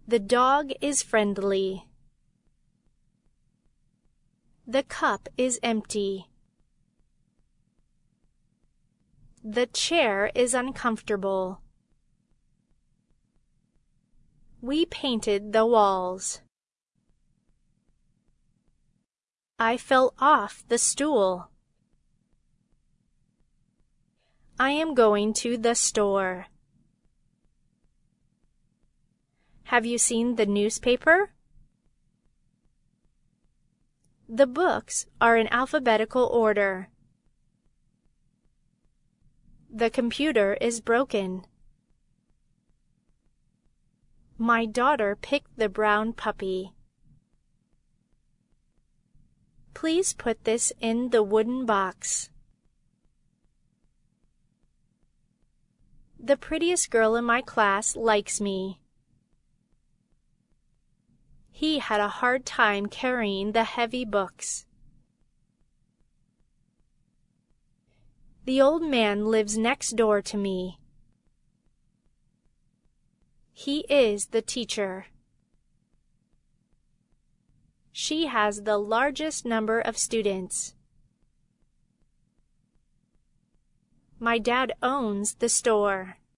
The dog is friendly. The cup is empty. The chair is uncomfortable. We painted the walls. I fell off the stool. I am going to the store. Have you seen the newspaper? The books are in alphabetical order. The computer is broken. My daughter picked the brown puppy. Please put this in the wooden box. The prettiest girl in my class likes me. He had a hard time carrying the heavy books. The old man lives next door to me. He is the teacher. She has the largest number of students. My dad owns the store.